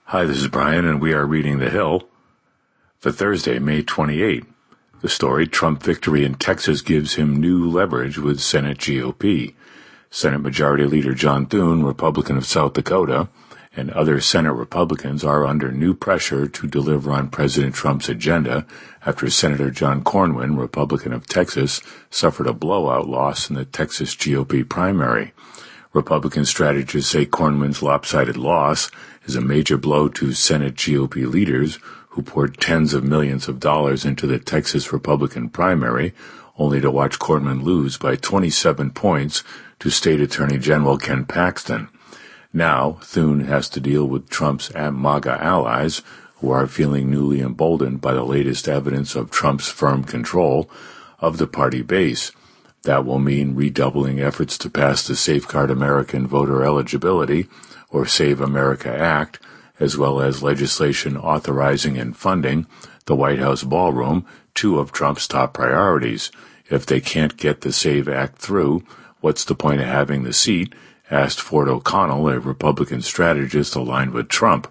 Hi, this is Brian, and we are reading The Hill for Thursday, May 28. The story, Trump victory in Texas gives him new leverage with Senate GOP. Senate Majority Leader John Thune, Republican of South Dakota, and other Senate Republicans are under new pressure to deliver on President Trump's agenda after Senator John Cornyn, Republican of Texas, suffered a blowout loss in the Texas GOP primary. Republican strategists say Cornyn's lopsided loss is a major blow to Senate GOP leaders who poured tens of millions of dollars into the Texas Republican primary, only to watch Cornyn lose by 27 points to State Attorney General Ken Paxton. Now, Thune has to deal with Trump's MAGA allies, who are feeling newly emboldened by the latest evidence of Trump's firm control of the party base. That will mean redoubling efforts to pass the Safeguard American Voter Eligibility, or Save America Act, as well as legislation authorizing and funding the White House ballroom, two of Trump's top priorities. If they can't get the SAVE Act through, what's the point of having the seat? Asked Ford O'Connell, a Republican strategist aligned with Trump.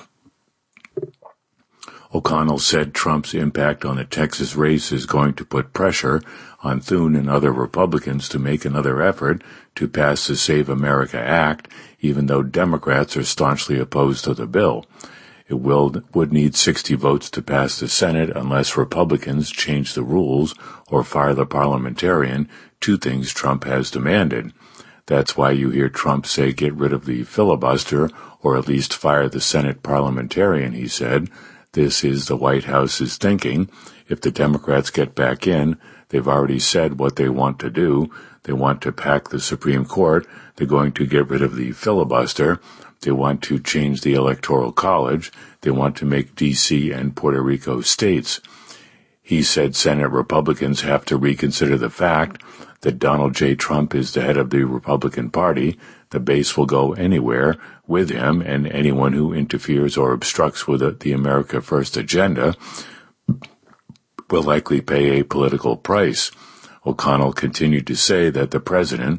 O'Connell said Trump's impact on the Texas race is going to put pressure on Thune and other Republicans to make another effort to pass the Save America Act, even though Democrats are staunchly opposed to the bill. It would need 60 votes to pass the Senate unless Republicans change the rules or fire the parliamentarian, two things Trump has demanded. That's why you hear Trump say get rid of the filibuster or at least fire the Senate parliamentarian, he said. This is the White House's thinking. If the Democrats get back in, they've already said what they want to do. They want to pack the Supreme Court. They're going to get rid of the filibuster. They want to change the Electoral College. They want to make D.C. and Puerto Rico states. He said Senate Republicans have to reconsider the fact that Donald J. Trump is the head of the Republican Party. The base will go anywhere with him, and anyone who interferes or obstructs with the America First agenda will likely pay a political price. O'Connell continued to say that the president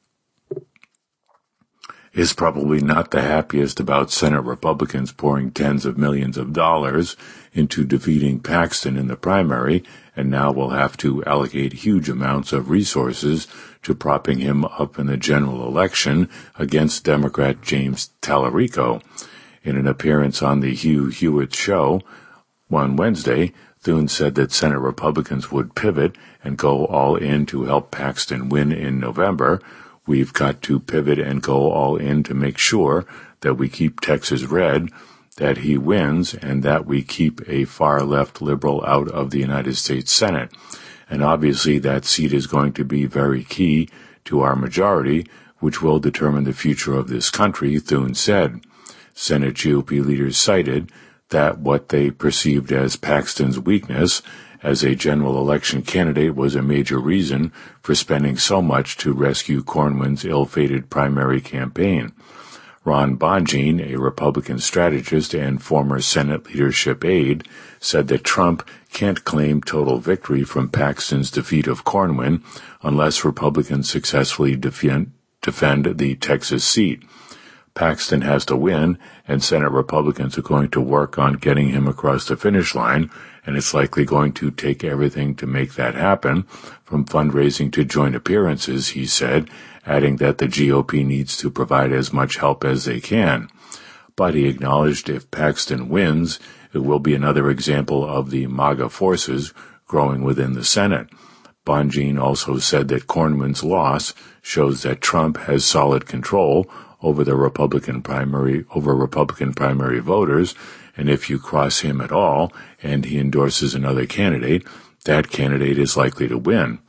is probably not the happiest about Senate Republicans pouring tens of millions of dollars into defeating Paxton in the primary, and now will have to allocate huge amounts of resources to propping him up in the general election against Democrat James Tallarico. In an appearance on the Hugh Hewitt Show on Wednesday, Thune said that Senate Republicans would pivot and go all in to help Paxton win in November. We've got to pivot and go all in to make sure that we keep Texas red, that he wins, and that we keep a far-left liberal out of the United States Senate. And obviously that seat is going to be very key to our majority, which will determine the future of this country, Thune said. Senate GOP leaders cited that what they perceived as Paxton's weakness as a general election candidate was a major reason for spending so much to rescue Cornyn's ill-fated primary campaign. Ron Bonjean, a Republican strategist and former Senate leadership aide, said that Trump can't claim total victory from Paxton's defeat of Cornyn unless Republicans successfully defend the Texas seat. Paxton has to win, and Senate Republicans are going to work on getting him across the finish line, and it's likely going to take everything to make that happen, from fundraising to joint appearances, he said, adding that the GOP needs to provide as much help as they can. But he acknowledged if Paxton wins, it will be another example of the MAGA forces growing within the Senate. Bonjean also said that Cornyn's loss shows that Trump has solid control over Republican primary voters, and if you cross him at all and he endorses another candidate, that candidate is likely to win.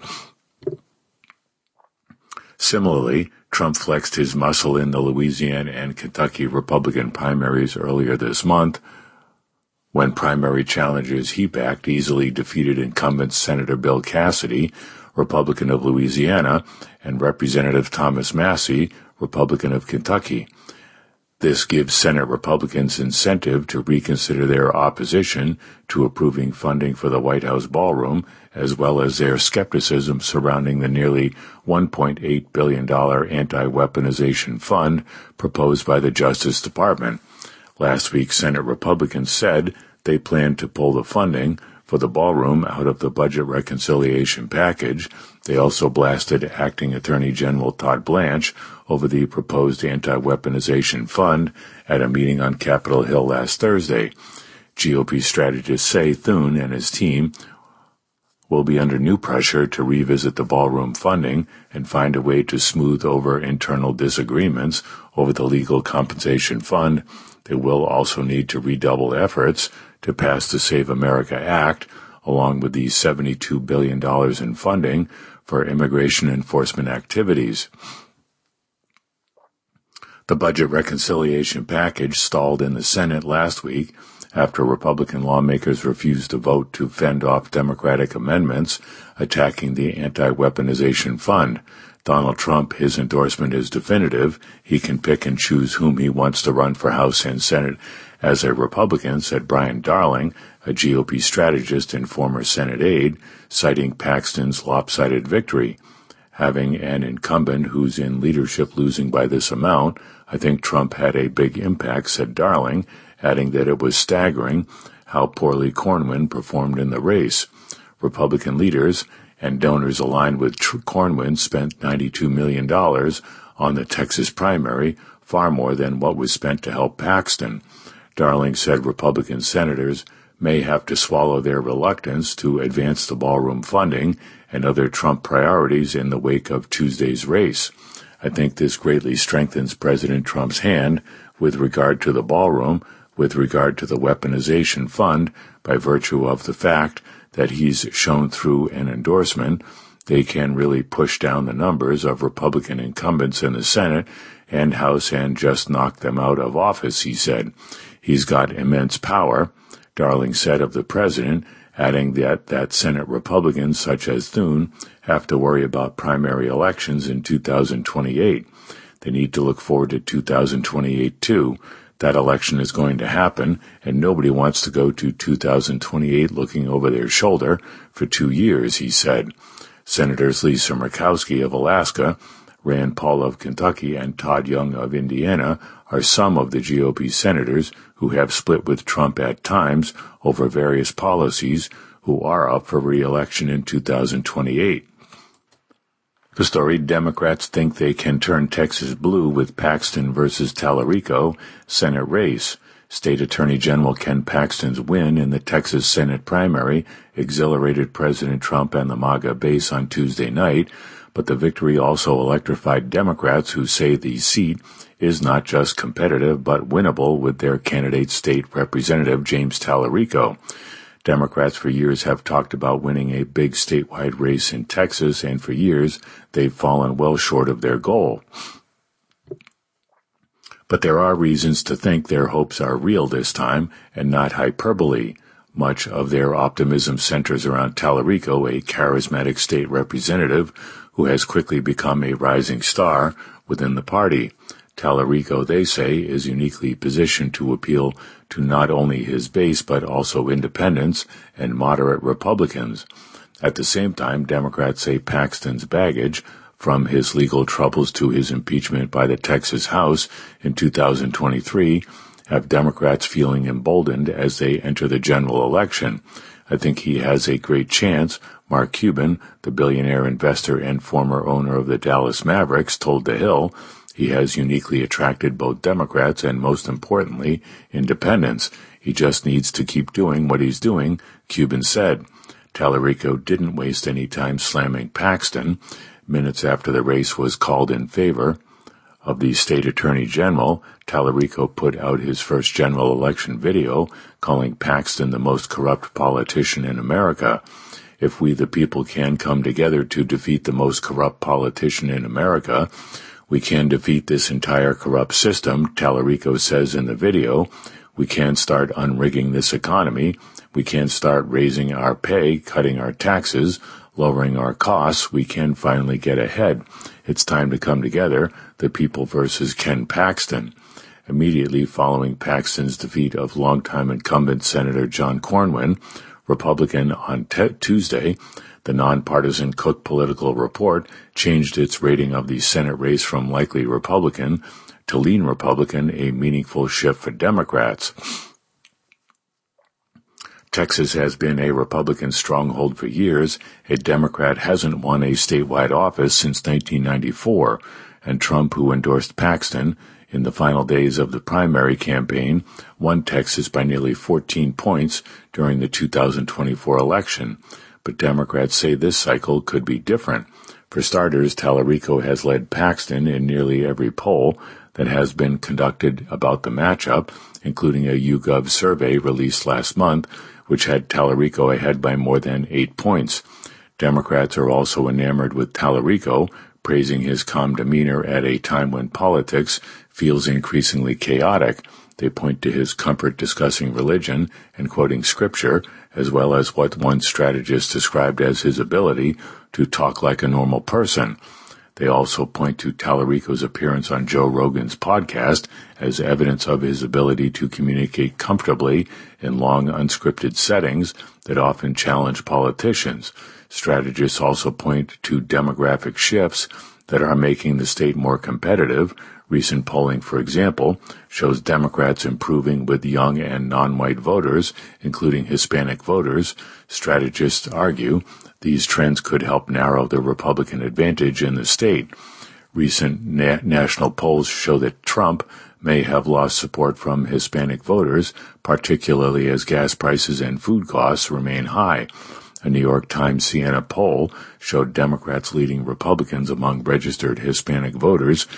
Similarly, Trump flexed his muscle in the Louisiana and Kentucky Republican primaries earlier this month, when primary challengers he backed easily defeated incumbent Senator Bill Cassidy, Republican of Louisiana, and Representative Thomas Massie, Republican of Kentucky. This gives Senate Republicans incentive to reconsider their opposition to approving funding for the White House ballroom, as well as their skepticism surrounding the nearly $1.8 billion anti-weaponization fund proposed by the Justice Department. Last week, Senate Republicans said they plan to pull the funding for the ballroom out of the budget reconciliation package. They also blasted Acting Attorney General Todd Blanche over the proposed anti-weaponization fund at a meeting on Capitol Hill last Thursday. GOP strategists say Thune and his team will be under new pressure to revisit the ballroom funding and find a way to smooth over internal disagreements over the legal compensation fund. They will also need to redouble efforts to pass the Save America Act, along with the $72 billion in funding for immigration enforcement activities. The budget reconciliation package stalled in the Senate last week after Republican lawmakers refused to vote to fend off Democratic amendments attacking the anti-weaponization fund. Donald Trump, his endorsement is definitive. He can pick and choose whom he wants to run for House and Senate as a Republican, said Brian Darling, a GOP strategist and former Senate aide, citing Paxton's lopsided victory. Having an incumbent who's in leadership losing by this amount, I think Trump had a big impact, said Darling, adding that it was staggering how poorly Cornyn performed in the race. Republican leaders and donors aligned with Cornyn spent $92 million on the Texas primary, far more than what was spent to help Paxton. Darling said Republican senators may have to swallow their reluctance to advance the ballroom funding and other Trump priorities in the wake of Tuesday's race. I think this greatly strengthens President Trump's hand with regard to the ballroom, with regard to the weaponization fund, by virtue of the fact that he's shown through an endorsement they can really push down the numbers of Republican incumbents in the Senate and House and just knock them out of office, he said. He's got immense power, Darling said of the president, adding that Senate Republicans such as Thune have to worry about primary elections in 2028. They need to look forward to 2028 too. That election is going to happen, and nobody wants to go to 2028 looking over their shoulder for 2 years, he said. Senators Lisa Murkowski of Alaska, Rand Paul of Kentucky, and Todd Young of Indiana are some of the GOP senators who have split with Trump at times over various policies, who are up for re-election in 2028. The story, Democrats think they can turn Texas blue with Paxton versus Tallarico Senate race. State Attorney General Ken Paxton's win in the Texas Senate primary exhilarated President Trump and the MAGA base on Tuesday night, but the victory also electrified Democrats who say the seat is not just competitive but winnable with their candidate state representative James Tallarico. Democrats for years have talked about winning a big statewide race in Texas, and for years they've fallen well short of their goal. But there are reasons to think their hopes are real this time and not hyperbole. Much of their optimism centers around Tallarico, a charismatic state representative who has quickly become a rising star within the party. Tallarico, they say, is uniquely positioned to appeal to not only his base but also independents and moderate Republicans. At the same time, Democrats say Paxton's baggage, from his legal troubles to his impeachment by the Texas House in 2023, have Democrats feeling emboldened as they enter the general election. I think he has a great chance, Mark Cuban, the billionaire investor and former owner of the Dallas Mavericks, told The Hill. He has uniquely attracted both Democrats and, most importantly, independents. He just needs to keep doing what he's doing, Cuban said. Tallarico didn't waste any time slamming Paxton. Minutes after the race was called in favor of the state attorney general, Tallarico put out his first general election video, calling Paxton the most corrupt politician in America. If we the people can come together to defeat the most corrupt politician in America, we can defeat this entire corrupt system, Tallarico says in the video. We can start unrigging this economy. We can start raising our pay, cutting our taxes, lowering our costs. We can finally get ahead. It's time to come together, the people versus Ken Paxton. Immediately following Paxton's defeat of longtime incumbent Senator John Cornyn, Republican, on Tuesday, the nonpartisan Cook Political Report changed its rating of the Senate race from likely Republican to lean Republican, a meaningful shift for Democrats. Texas has been a Republican stronghold for years. A Democrat hasn't won a statewide office since 1994, and Trump, who endorsed Paxton in the final days of the primary campaign, won Texas by nearly 14 points during the 2024 election. But Democrats say this cycle could be different. For starters, Tallarico has led Paxton in nearly every poll that has been conducted about the matchup, including a YouGov survey released last month, which had Tallarico ahead by more than 8 points. Democrats are also enamored with Tallarico, praising his calm demeanor at a time when politics feels increasingly chaotic. They point to his comfort discussing religion and quoting scripture, as well as what one strategist described as his ability to talk like a normal person. They also point to Tallarico's appearance on Joe Rogan's podcast as evidence of his ability to communicate comfortably in long, unscripted settings that often challenge politicians. Strategists also point to demographic shifts that are making the state more competitive. Recent polling, for example, shows Democrats improving with young and non-white voters, including Hispanic voters. Strategists argue these trends could help narrow the Republican advantage in the state. Recent national polls show that Trump may have lost support from Hispanic voters, particularly as gas prices and food costs remain high. A New York Times Siena poll showed Democrats leading Republicans among registered Hispanic voters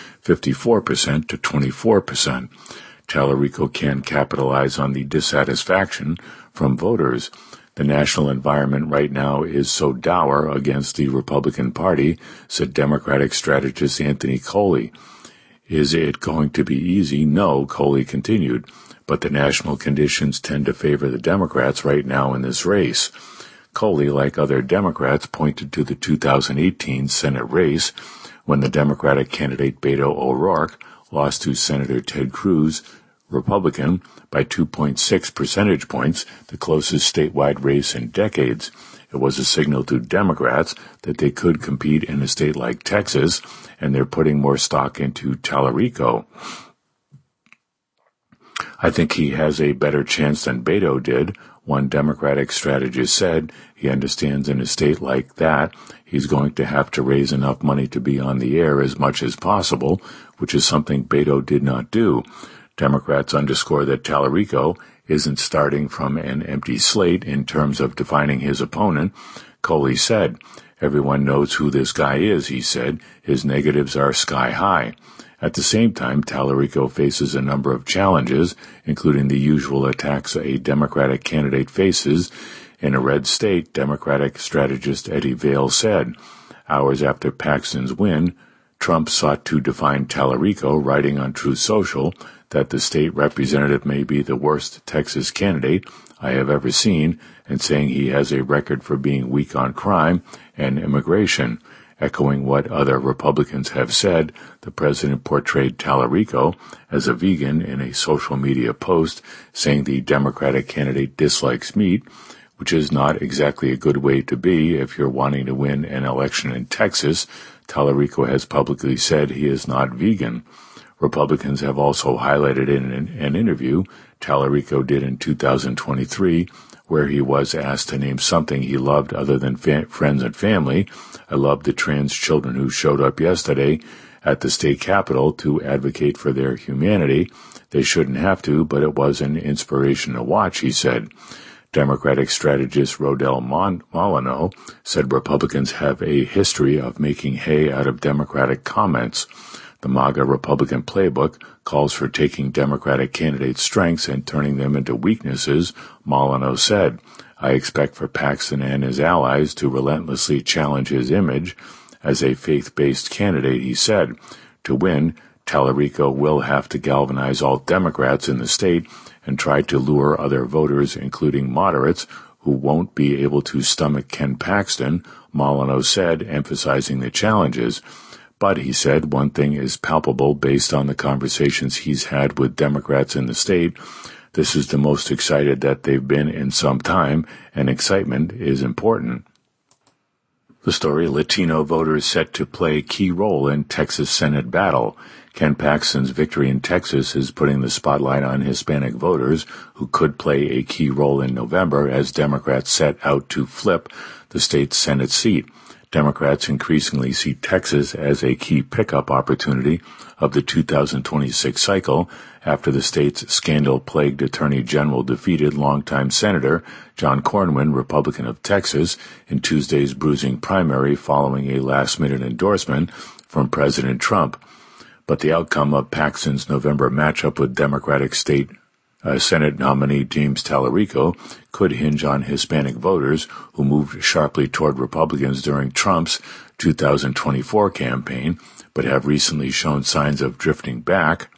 54% to 24%. Tallarico can capitalize on the dissatisfaction from voters. The national environment right now is so dour against the Republican Party, said Democratic strategist Anthony Coley. Is it going to be easy? No, Coley continued, but the national conditions tend to favor the Democrats right now in this race. Coley, like other Democrats, pointed to the 2018 Senate race when the Democratic candidate Beto O'Rourke lost to Senator Ted Cruz, Republican, by 2.6 percentage points, the closest statewide race in decades. It was a signal to Democrats that they could compete in a state like Texas, and they're putting more stock into Tallarico. I think he has a better chance than Beto did, one Democratic strategist said. He understands in a state like that, he's going to have to raise enough money to be on the air as much as possible, which is something Beto did not do. Democrats underscore that Tallarico isn't starting from an empty slate in terms of defining his opponent. Coley said, "Everyone knows who this guy is," he said. "His negatives are sky high." At the same time, Tallarico faces a number of challenges, including the usual attacks a Democratic candidate faces. In a red state, Democratic strategist Eddie Vail said, hours after Paxton's win, Trump sought to define Tallarico, writing on Truth Social that the state representative may be the worst Texas candidate I have ever seen, and saying he has a record for being weak on crime and immigration. Echoing what other Republicans have said, the president portrayed Tallarico as a vegan in a social media post, saying the Democratic candidate dislikes meat, which is not exactly a good way to be if you're wanting to win an election in Texas. Tallarico has publicly said he is not vegan. Republicans have also highlighted in an interview Tallarico did in 2023, where he was asked to name something he loved other than friends and family. "I love the trans children who showed up yesterday at the state capitol to advocate for their humanity. They shouldn't have to, but it was an inspiration to watch," he said. Democratic strategist Rodel Molino said Republicans have a history of making hay out of Democratic comments. The MAGA Republican playbook calls for taking Democratic candidates' strengths and turning them into weaknesses, Molino said. "I expect for Paxton and his allies to relentlessly challenge his image as a faith-based candidate," he said. To win, Tallarico will have to galvanize all Democrats in the state and try to lure other voters, including moderates, who won't be able to stomach Ken Paxton, Molino said, emphasizing the challenges. But, he said, one thing is palpable based on the conversations he's had with Democrats in the state. This is the most excited that they've been in some time, and excitement is important. The story, Latino voters set to play key role in Texas Senate battle. Ken Paxton's victory in Texas is putting the spotlight on Hispanic voters who could play a key role in November as Democrats set out to flip the state's Senate seat. Democrats increasingly see Texas as a key pickup opportunity of the 2026 cycle after the state's scandal-plagued Attorney General defeated longtime Senator John Cornyn, Republican of Texas, in Tuesday's bruising primary following a last-minute endorsement from President Trump. But the outcome of Paxton's November matchup with Democratic Senate nominee James Tallarico could hinge on Hispanic voters who moved sharply toward Republicans during Trump's 2024 campaign, but have recently shown signs of drifting back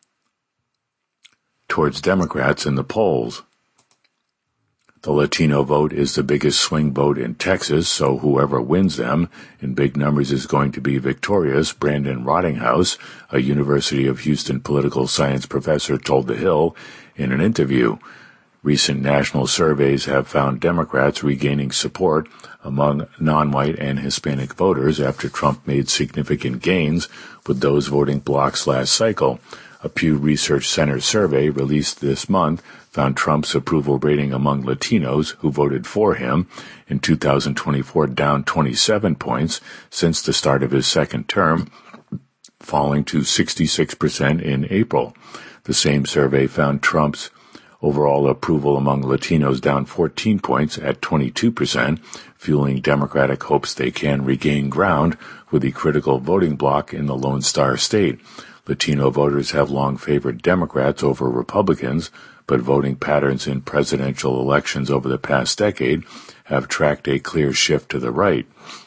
towards Democrats in the polls. The Latino vote is the biggest swing vote in Texas, so whoever wins them in big numbers is going to be victorious, Brandon Rottinghouse, a University of Houston political science professor, told The Hill in an interview. Recent national surveys have found Democrats regaining support among non-white and Hispanic voters after Trump made significant gains with those voting blocs last cycle. A Pew Research Center survey released this month found Trump's approval rating among Latinos who voted for him in 2024 down 27 points since the start of his second term, falling to 66% in April. The same survey found Trump's overall approval among Latinos down 14 points at 22%, fueling Democratic hopes they can regain ground with the critical voting bloc in the Lone Star State. Latino voters have long favored Democrats over Republicans, but voting patterns in presidential elections over the past decade have tracked a clear shift to the right.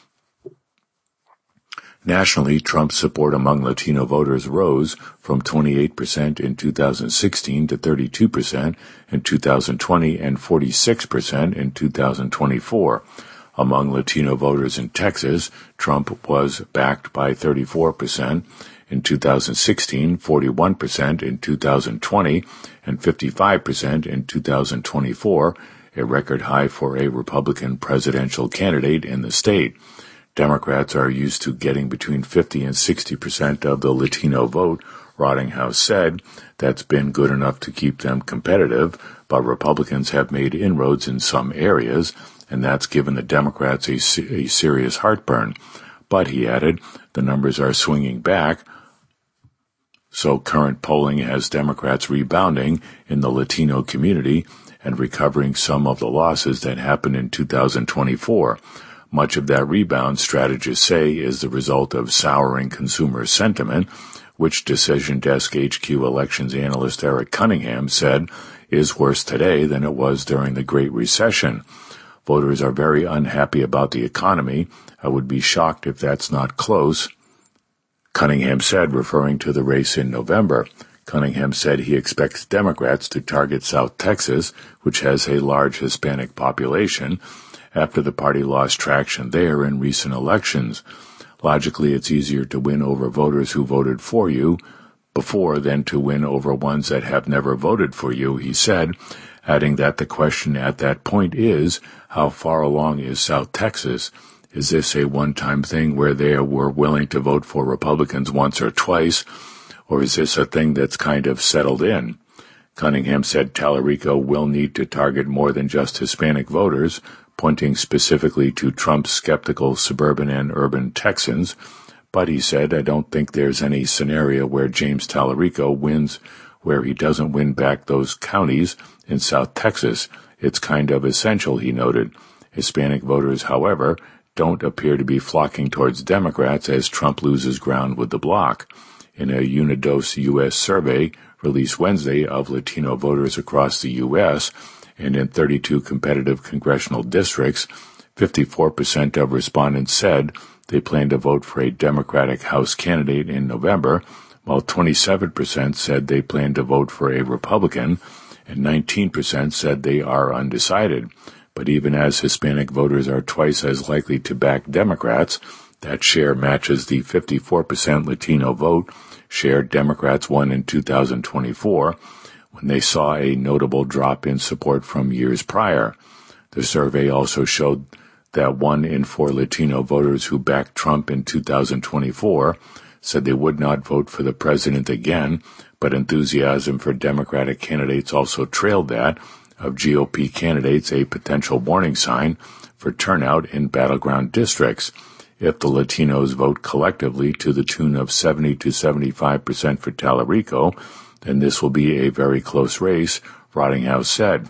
Nationally, Trump's support among Latino voters rose from 28% in 2016 to 32% in 2020 and 46% in 2024. Among Latino voters in Texas, Trump was backed by 34% in 2016, 41% in 2020, and 55% in 2024, a record high for a Republican presidential candidate in the state. Democrats are used to getting between 50 and 60% of the Latino vote, Rottinghouse said. That's been good enough to keep them competitive, but Republicans have made inroads in some areas, and that's given the Democrats a serious heartburn. But, he added, the numbers are swinging back, so current polling has Democrats rebounding in the Latino community and recovering some of the losses that happened in 2024. Much of that rebound, strategists say, is the result of souring consumer sentiment, which Decision Desk HQ elections analyst Eric Cunningham said is worse today than it was during the Great Recession. Voters are very unhappy about the economy. I would be shocked if that's not close, Cunningham said, referring to the race in November. Cunningham said he expects Democrats to target South Texas, which has a large Hispanic population, after the party lost traction there in recent elections. Logically, it's easier to win over voters who voted for you before than to win over ones that have never voted for you, he said, adding that the question at that point is, how far along is South Texas? Is this a one-time thing where they were willing to vote for Republicans once or twice, or is this a thing that's kind of settled in? Cunningham said Tallarico will need to target more than just Hispanic voters, pointing specifically to Trump's skeptical suburban and urban Texans. But he said, I don't think there's any scenario where James Tallarico wins where he doesn't win back those counties in South Texas. It's kind of essential, he noted. Hispanic voters, however, don't appear to be flocking towards Democrats as Trump loses ground with the bloc. In a Unidos U.S. survey released Wednesday of Latino voters across the U.S., and in 32 competitive congressional districts, 54% of respondents said they plan to vote for a Democratic House candidate in November, while 27% said they plan to vote for a Republican, and 19% said they are undecided. But even as Hispanic voters are twice as likely to back Democrats, that share matches the 54% Latino vote share Democrats won in 2024, when they saw a notable drop in support from years prior. The survey also showed that 1 in 4 Latino voters who backed Trump in 2024 said they would not vote for the president again, but enthusiasm for Democratic candidates also trailed that of GOP candidates, a potential warning sign for turnout in battleground districts. If the Latinos vote collectively to the tune of 70 to 75% for Tallarico, then this will be a very close race, Rottinghouse said.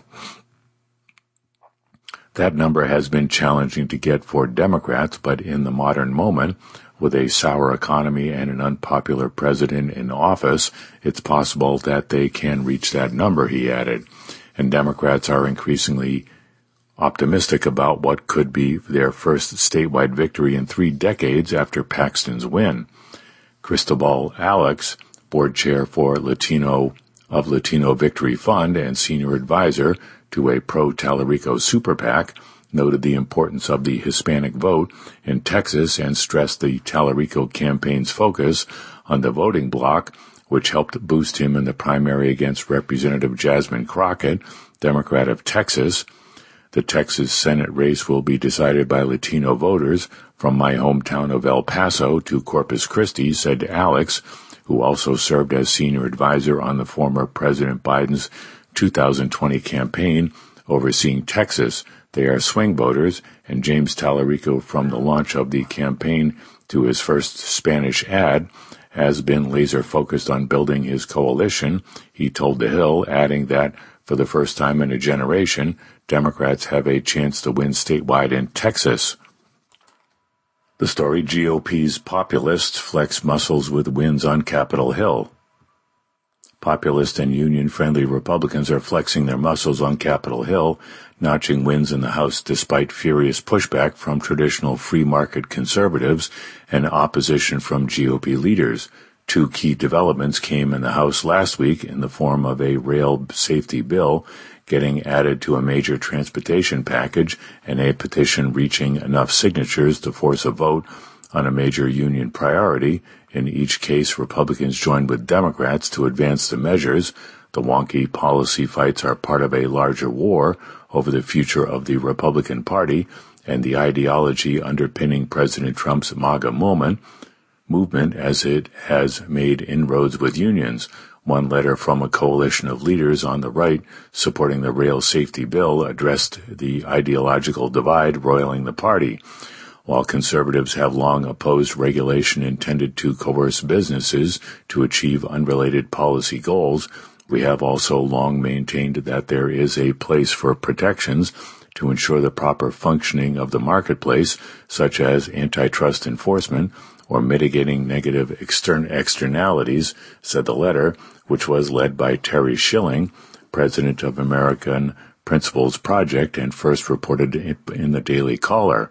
That number has been challenging to get for Democrats, but in the modern moment, with a sour economy and an unpopular president in office, it's possible that they can reach that number, he added. And Democrats are increasingly optimistic about what could be their first statewide victory in 3 decades after Paxton's win. Cristobal Alex, board chair for Latino Victory Fund and senior advisor to a pro-Tallarico super PAC, noted the importance of the Hispanic vote in Texas and stressed the Tallarico campaign's focus on the voting bloc, which helped boost him in the primary against Representative Jasmine Crockett, Democrat of Texas. The Texas Senate race will be decided by Latino voters from my hometown of El Paso to Corpus Christi, said Alex, who also served as senior advisor on the former President Biden's 2020 campaign overseeing Texas. They are swing voters, and James Tallarico, from the launch of the campaign to his first Spanish ad, has been laser-focused on building his coalition, he told The Hill, adding that for the first time in a generation, Democrats have a chance to win statewide in Texas. The story: GOP's populists flex muscles with wins on Capitol Hill. Populist and union-friendly Republicans are flexing their muscles on Capitol Hill, notching wins in the House despite furious pushback from traditional free-market conservatives and opposition from GOP leaders. 2 key developments came in the House last week in the form of a rail safety bill getting added to a major transportation package and a petition reaching enough signatures to force a vote on a major union priority. In each case, Republicans joined with Democrats to advance the measures. The wonky policy fights are part of a larger war over the future of the Republican Party and the ideology underpinning President Trump's MAGA movement as it has made inroads with unions. One letter from a coalition of leaders on the right supporting the rail safety bill addressed the ideological divide roiling the party. While conservatives have long opposed regulation intended to coerce businesses to achieve unrelated policy goals, we have also long maintained that there is a place for protections to ensure the proper functioning of the marketplace, such as antitrust enforcement or mitigating negative externalities, said the letter, which was led by Terry Schilling, president of American Principles Project, and first reported in the Daily Caller.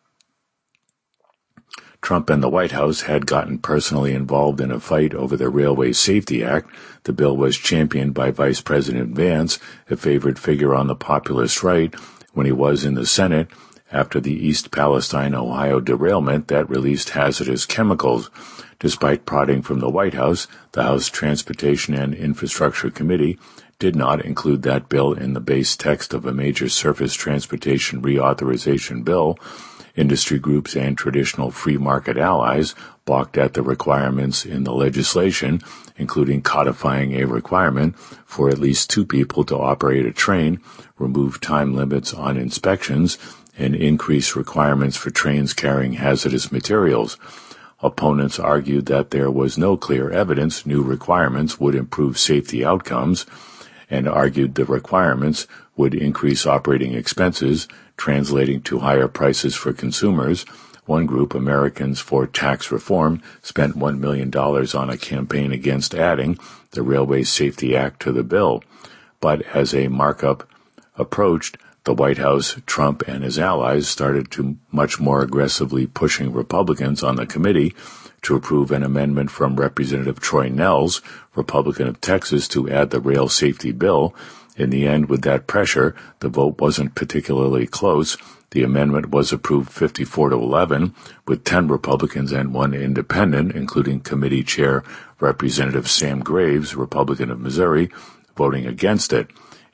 Trump and the White House had gotten personally involved in a fight over the Railway Safety Act. The bill was championed by Vice President Vance, a favored figure on the populist right, when he was in the Senate after the East Palestine, Ohio derailment that released hazardous chemicals. Despite prodding from the White House, the House Transportation and Infrastructure Committee did not include that bill in the base text of a major surface transportation reauthorization bill. Industry groups and traditional free market allies balked at the requirements in the legislation, including codifying a requirement for at least 2 people to operate a train, remove time limits on inspections, and increase requirements for trains carrying hazardous materials. Opponents argued that there was no clear evidence new requirements would improve safety outcomes, and argued the requirements would increase operating expenses, translating to higher prices for consumers. One group, Americans for Tax Reform, spent $1 million on a campaign against adding the Railway Safety Act to the bill. But as a markup approached, the White House, Trump, and his allies started to much more aggressively pushing Republicans on the committee to approve an amendment from Representative Troy Nehls, Republican of Texas, to add the rail safety bill. In the end, with that pressure, the vote wasn't particularly close. The amendment was approved 54-11, with 10 Republicans and 1 independent, including committee chair Representative Sam Graves, Republican of Missouri, voting against it.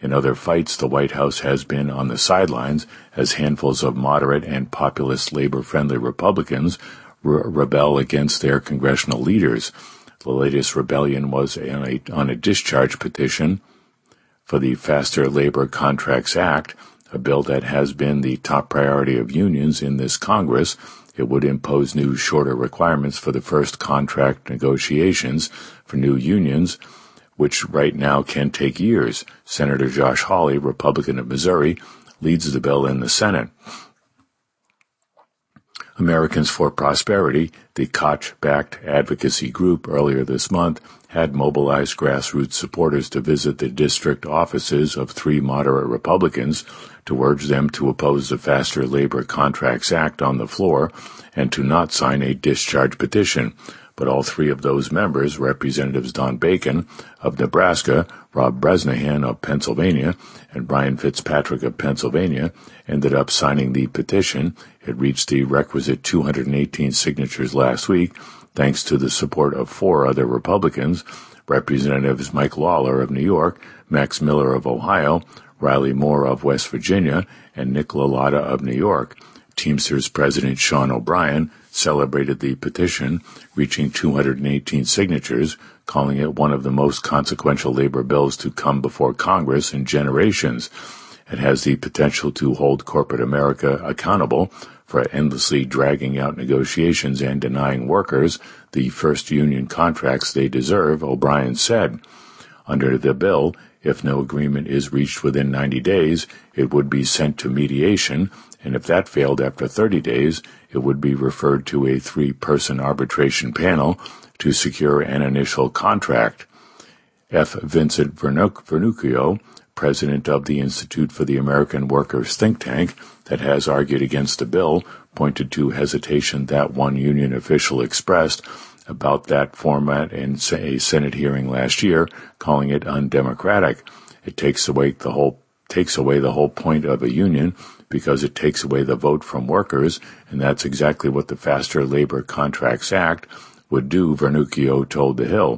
In other fights, the White House has been on the sidelines as handfuls of moderate and populist labor-friendly Republicans rebel against their congressional leaders. The latest rebellion was on a discharge petition for the Faster Labor Contracts Act, a bill that has been the top priority of unions in this Congress. It would impose new, shorter requirements for the first contract negotiations for new unions, which right now can take years. Senator Josh Hawley, Republican of Missouri, leads the bill in the Senate. Americans for Prosperity, the Koch-backed advocacy group, earlier this month had mobilized grassroots supporters to visit the district offices of 3 moderate Republicans to urge them to oppose the Faster Labor Contracts Act on the floor and to not sign a discharge petition. But all 3 of those members, Representatives Don Bacon of Nebraska, Rob Bresnahan of Pennsylvania, and Brian Fitzpatrick of Pennsylvania, ended up signing the petition. It reached the requisite 218 signatures last week, thanks to the support of 4 other Republicans, Representatives Mike Lawler of New York, Max Miller of Ohio, Riley Moore of West Virginia, and Nick LaLotta of New York. Teamsters President Sean O'Brien celebrated the petition, reaching 218 signatures, calling it one of the most consequential labor bills to come before Congress in generations. It has the potential to hold corporate America accountable for endlessly dragging out negotiations and denying workers the first union contracts they deserve, O'Brien said. Under the bill, if no agreement is reached within 90 days, it would be sent to mediation, and if that failed after 30 days, it would be referred to a 3-person arbitration panel to secure an initial contract. F. Vincent Vernuccio, president of the Institute for the American Workers think tank that has argued against the bill, pointed to hesitation that one union official expressed about that format in a Senate hearing last year, calling it undemocratic. It takes away the whole point of a union because it takes away the vote from workers, and that's exactly what the Faster Labor Contracts Act would do, Vernuccio told The Hill.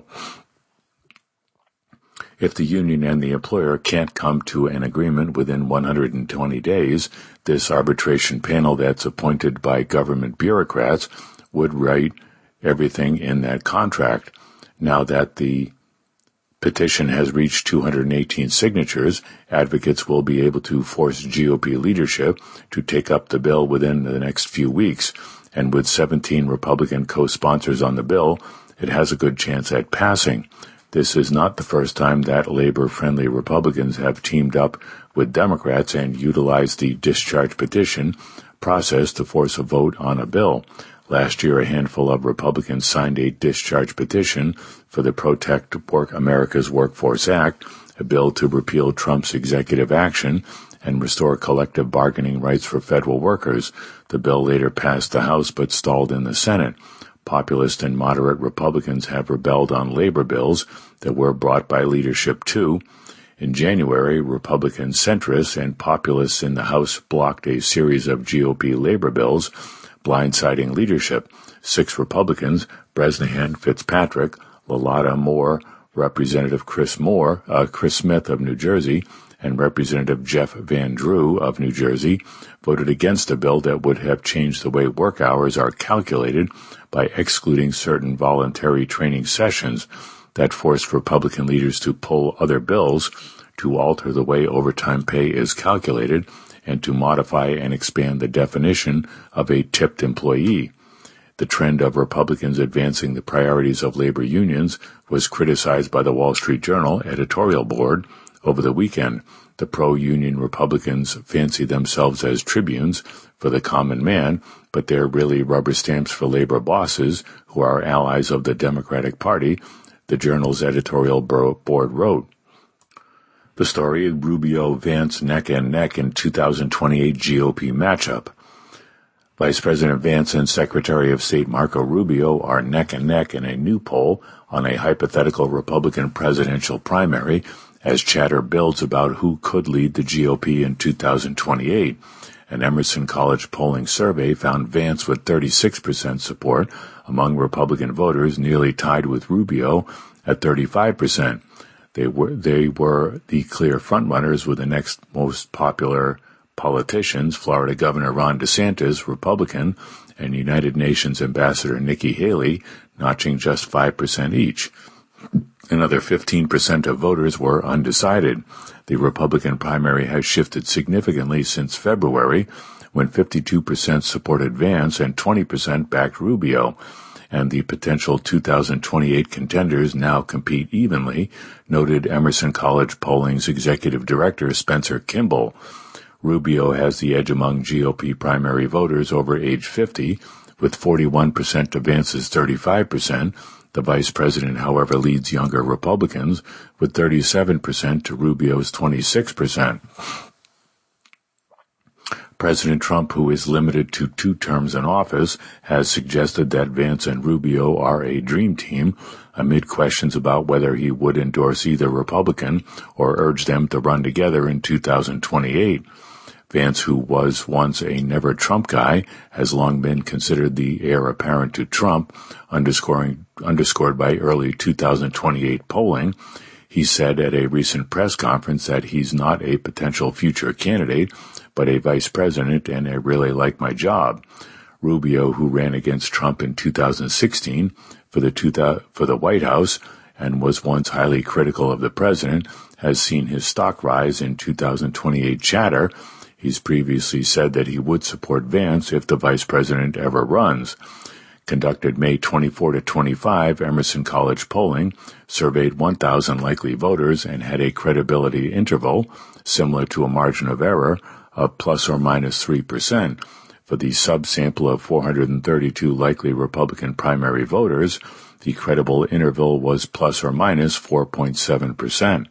If the union and the employer can't come to an agreement within 120 days, this arbitration panel that's appointed by government bureaucrats would write everything in that contract. Now that the petition has reached 218 signatures, advocates will be able to force GOP leadership to take up the bill within the next few weeks, and with 17 Republican co-sponsors on the bill, it has a good chance at passing. This is not the first time that labor-friendly Republicans have teamed up with Democrats and utilized the discharge petition process to force a vote on a bill. Last year, a handful of Republicans signed a discharge petition for the Protect America's Workforce Act, a bill to repeal Trump's executive action and restore collective bargaining rights for federal workers. The bill later passed the House but stalled in the Senate. Populist and moderate Republicans have rebelled on labor bills that were brought by leadership too. In January, Republican centrists and populists in the House blocked a series of GOP labor bills, blindsiding leadership. 6 Republicans, Bresnahan, Fitzpatrick, LaLotta, Moore, Representative Chris Smith of New Jersey, and Representative Jeff Van Drew of New Jersey, voted against a bill that would have changed the way work hours are calculated by excluding certain voluntary training sessions that forced Republican leaders to pull other bills to alter the way overtime pay is calculated and to modify and expand the definition of a tipped employee. The trend of Republicans advancing the priorities of labor unions was criticized by the Wall Street Journal editorial board over the weekend. The pro-union Republicans fancy themselves as tribunes for the common man, but they're really rubber stamps for labor bosses who are allies of the Democratic Party, the Journal's editorial board wrote. The story, Rubio-Vance neck and neck in 2028 GOP matchup. Vice President Vance and Secretary of State Marco Rubio are neck and neck in a new poll on a hypothetical Republican presidential primary as chatter builds about who could lead the GOP in 2028. An Emerson College polling survey found Vance with 36% support among Republican voters, nearly tied with Rubio at 35%. They were the clear frontrunners, with the next most popular politicians, Florida Governor Ron DeSantis, Republican, and United Nations Ambassador Nikki Haley, notching just 5% each. Another 15% of voters were undecided. The Republican primary has shifted significantly since February, when 52% supported Vance and 20% backed Rubio, and the potential 2028 contenders now compete evenly, noted Emerson College Polling's executive director Spencer Kimball. Rubio has the edge among GOP primary voters over age 50, with 41% to Vance's 35%. The vice president, however, leads younger Republicans, with 37% to Rubio's 26%. President Trump, who is limited to 2 terms in office, has suggested that Vance and Rubio are a dream team, amid questions about whether he would endorse either Republican or urge them to run together in 2028. Vance, who was once a never-Trump guy, has long been considered the heir apparent to Trump, underscored by early 2028 polling. He said at a recent press conference that he's not a potential future candidate, but a vice president, and I really like my job. Rubio, who ran against Trump in 2016 for the White House and was once highly critical of the president, has seen his stock rise in 2028 chatter. He's previously said that he would support Vance if the vice president ever runs. Conducted May 24 to 25, Emerson College Polling surveyed 1,000 likely voters and had a credibility interval, similar to a margin of error, of plus or minus 3%. For the subsample of 432 likely Republican primary voters, the credible interval was plus or minus 4.7%.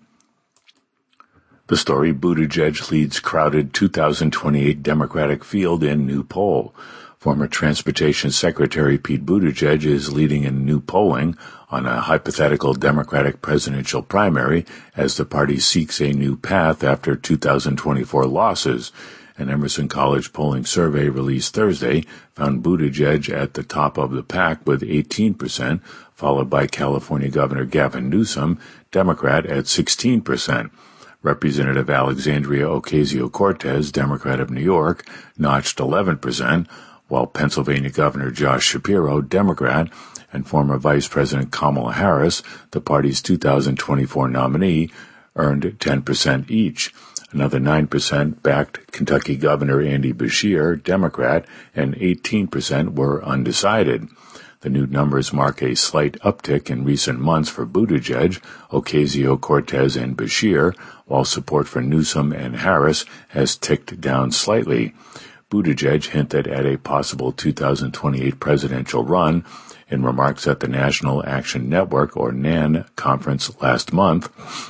The story: Buttigieg leads crowded 2028 Democratic field in new poll. Former Transportation Secretary Pete Buttigieg is leading in new polling on a hypothetical Democratic presidential primary as the party seeks a new path after 2024 losses. An Emerson College polling survey released Thursday found Buttigieg at the top of the pack with 18%, followed by California Governor Gavin Newsom, Democrat, at 16%. Representative Alexandria Ocasio-Cortez, Democrat of New York, notched 11%, while Pennsylvania Governor Josh Shapiro, Democrat, and former Vice President Kamala Harris, the party's 2024 nominee, earned 10% each. Another 9% backed Kentucky Governor Andy Beshear, Democrat, and 18% were undecided. The new numbers mark a slight uptick in recent months for Buttigieg, Ocasio-Cortez, and Beshear, while support for Newsom and Harris has ticked down slightly. Buttigieg hinted at a possible 2028 presidential run in remarks at the National Action Network, or NAN, conference last month.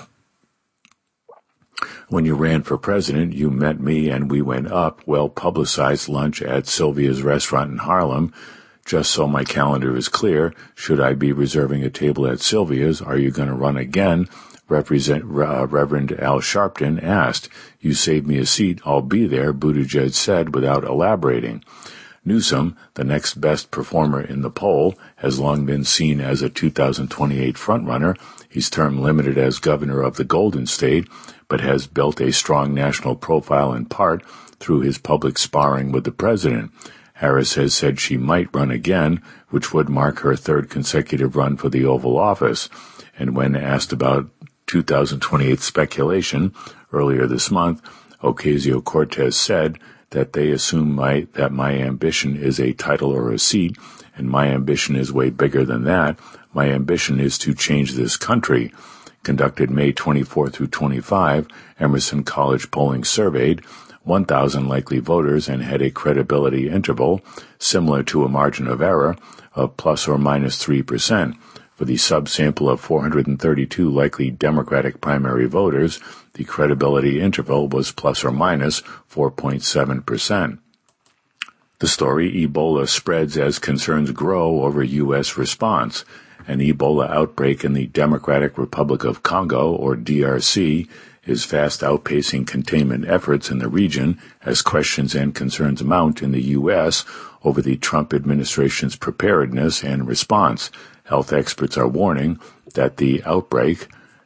When you ran for president, you met me and we went up well-publicized lunch at Sylvia's restaurant in Harlem. Just so my calendar is clear, should I be reserving a table at Sylvia's? Are you going to run again? Reverend Al Sharpton asked. You saved me a seat. I'll be there, Buttigieg said without elaborating. Newsom, the next best performer in the poll, has long been seen as a 2028 frontrunner. He's term limited as governor of the Golden State, but has built a strong national profile in part through his public sparring with the president. Harris has said she might run again, which would mark her 3rd consecutive run for the Oval Office. And when asked about 2028 speculation earlier this month, Ocasio-Cortez said that they assume that my ambition is a title or a seat, and my ambition is way bigger than that. My ambition is to change this country. Conducted May 24 through 25, Emerson College Polling surveyed 1,000 likely voters and had a credibility interval similar to a margin of error of plus or minus 3%. For the subsample of 432 likely Democratic primary voters, the credibility interval was plus or minus 4.7%. The story: Ebola spreads as concerns grow over U.S. response. An Ebola outbreak in the Democratic Republic of Congo, or DRC, is fast outpacing containment efforts in the region as questions and concerns mount in the U.S. over the Trump administration's preparedness and response. Health experts are warning that the outbreak,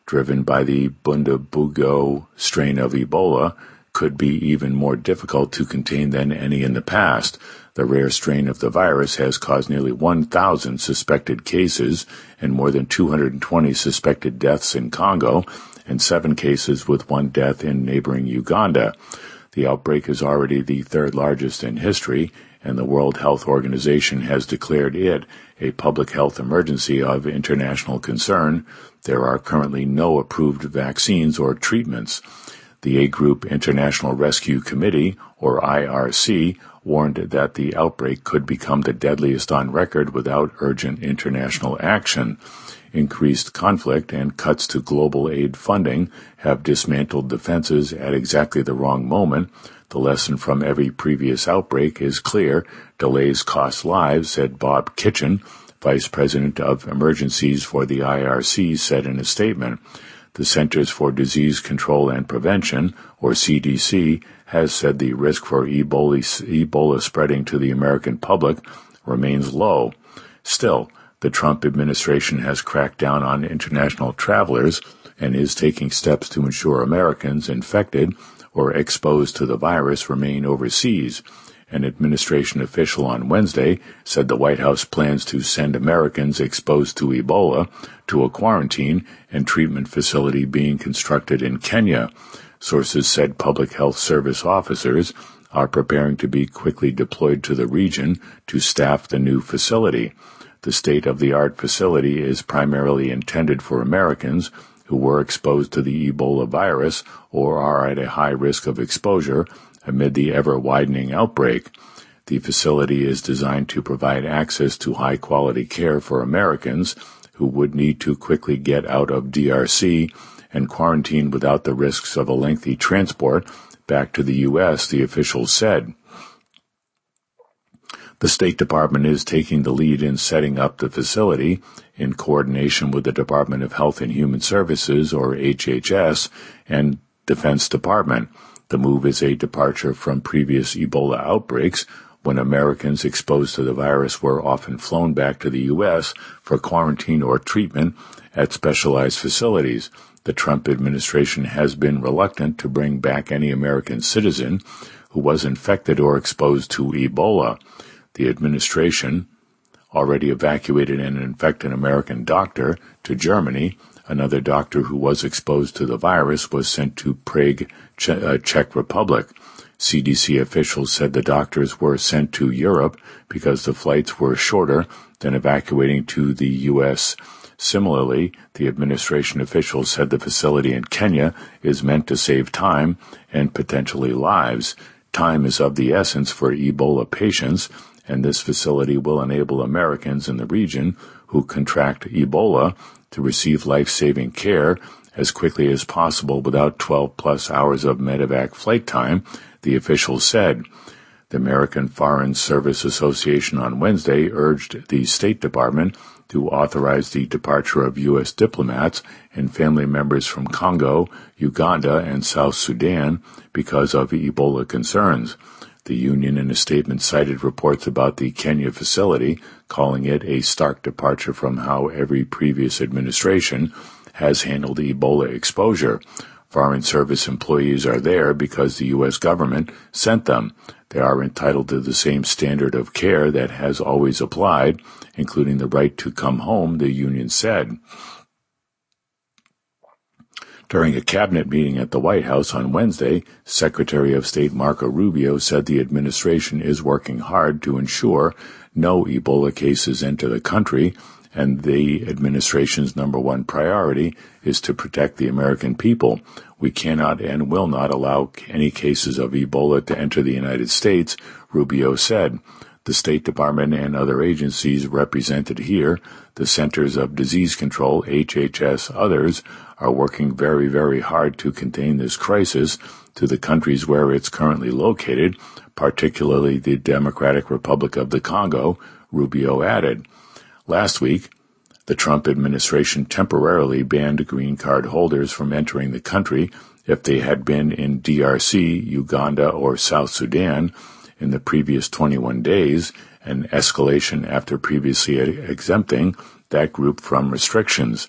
driven by the Bundibugyo strain of Ebola, could be even more difficult to contain than any in the past. The rare strain of the virus has caused nearly 1,000 suspected cases and more than 220 suspected deaths in Congo, and 7 cases with 1 death in neighboring Uganda. The outbreak is already the 3rd largest in history, and the World Health Organization has declared it a public health emergency of international concern. There are currently no approved vaccines or treatments. The A Group International Rescue Committee, or IRC, warned that the outbreak could become the deadliest on record without urgent international action. Increased conflict and cuts to global aid funding have dismantled defenses at exactly the wrong moment. The lesson from every previous outbreak is clear. Delays cost lives, said Bob Kitchen, Vice President of Emergencies for the IRC, said in a statement. The Centers for Disease Control and Prevention, or CDC, has said the risk for Ebola spreading to the American public remains low. Still, the Trump administration has cracked down on international travelers and is taking steps to ensure Americans infected or exposed to the virus remain overseas. An administration official on Wednesday said the White House plans to send Americans exposed to Ebola to a quarantine and treatment facility being constructed in Kenya. Sources said public health service officers are preparing to be quickly deployed to the region to staff the new facility. The state-of-the-art facility is primarily intended for Americans who were exposed to the Ebola virus or are at a high risk of exposure amid the ever-widening outbreak. The facility is designed to provide access to high-quality care for Americans who would need to quickly get out of DRC and quarantine without the risks of a lengthy transport back to the U.S., the officials said. The State Department is taking the lead in setting up the facility in coordination with the Department of Health and Human Services, or HHS, and Defense Department. The move is a departure from previous Ebola outbreaks when Americans exposed to the virus were often flown back to the U.S. for quarantine or treatment at specialized facilities. The Trump administration has been reluctant to bring back any American citizen who was infected or exposed to Ebola. The administration already evacuated an infected American doctor to Germany. Another doctor who was exposed to the virus was sent to Prague, Czech Republic. CDC officials said the doctors were sent to Europe because the flights were shorter than evacuating to the U.S. Similarly, the administration officials said the facility in Kenya is meant to save time and potentially lives. Time is of the essence for Ebola patients, and this facility will enable Americans in the region who contract Ebola to receive life-saving care as quickly as possible without 12-plus hours of medevac flight time, the officials said. The American Foreign Service Association on Wednesday urged the State Department to authorize the departure of U.S. diplomats and family members from Congo, Uganda, and South Sudan because of Ebola concerns. The union in a statement cited reports about the Kenya facility, calling it a stark departure from how every previous administration has handled Ebola exposure. Foreign service employees are there because the U.S. government sent them. They are entitled to the same standard of care that has always applied, including the right to come home, the union said. During a cabinet meeting at the White House on Wednesday, Secretary of State Marco Rubio said the administration is working hard to ensure no Ebola cases enter the country, and the administration's number one priority is to protect the American people. We cannot and will not allow any cases of Ebola to enter the United States, Rubio said. The State Department and other agencies represented here, the Centers of Disease Control, HHS, others, are working very, very hard to contain this crisis to the countries where it's currently located, particularly the Democratic Republic of the Congo, Rubio added. Last week, the Trump administration temporarily banned green card holders from entering the country if they had been in DRC, Uganda, or South Sudan in the previous 21 days, an escalation after previously exempting that group from restrictions.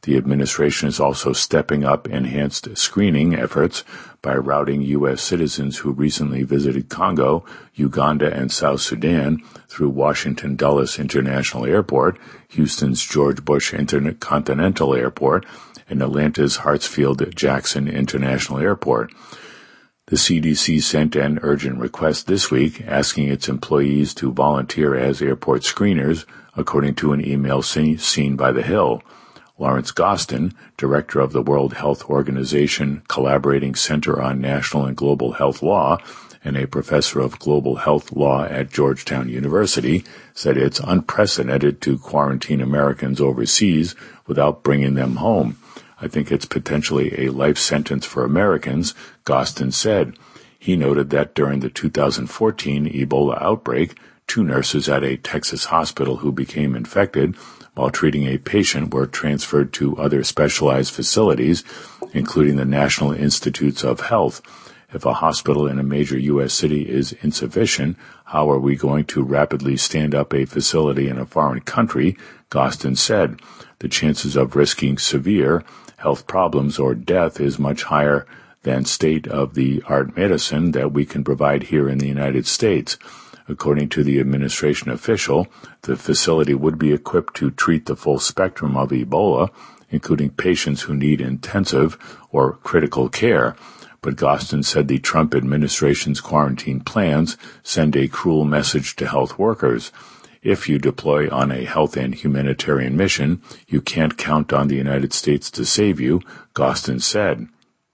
The administration is also stepping up enhanced screening efforts by routing U.S. citizens who recently visited Congo, Uganda, and South Sudan through Washington Dulles International Airport, Houston's George Bush Intercontinental Airport, and Atlanta's Hartsfield-Jackson International Airport. The CDC sent an urgent request this week asking its employees to volunteer as airport screeners, according to an email seen by The Hill. Lawrence Gostin, director of the World Health Organization Collaborating Center on National and Global Health Law and a professor of global health law at Georgetown University, said it's unprecedented to quarantine Americans overseas without bringing them home. I think it's potentially a life sentence for Americans, Gostin said. He noted that during the 2014 Ebola outbreak, 2 nurses at a Texas hospital who became infected while treating a patient were transferred to other specialized facilities, including the National Institutes of Health. If a hospital in a major U.S. city is insufficient, how are we going to rapidly stand up a facility in a foreign country? Gostin said. The chances of risking severe health problems or death is much higher than state-of-the-art medicine that we can provide here in the United States. According to the administration official, the facility would be equipped to treat the full spectrum of Ebola, including patients who need intensive or critical care. But Gostin said the Trump administration's quarantine plans send a cruel message to health workers. If you deploy on a health and humanitarian mission, you can't count on the United States to save you, Gostin said.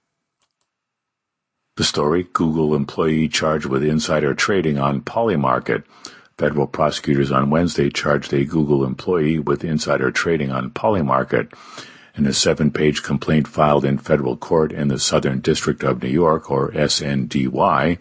The story, Google employee charged with insider trading on Polymarket. Federal prosecutors on Wednesday charged a Google employee with insider trading on Polymarket. In a 7-page complaint filed in federal court in the Southern District of New York, or SNDY,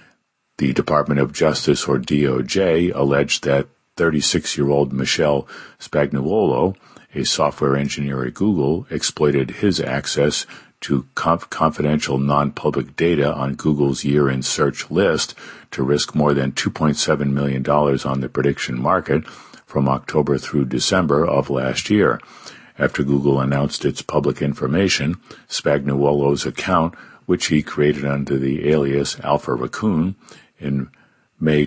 the Department of Justice, or DOJ, alleged that 36-year-old Michelle Spagnuolo, a software engineer at Google, exploited his access to confidential non-public data on Google's year-end search list to risk more than $2.7 million on the prediction market from October through December of last year. After Google announced its public information, Spagnuolo's account, which he created under the alias Alpha Raccoon, in May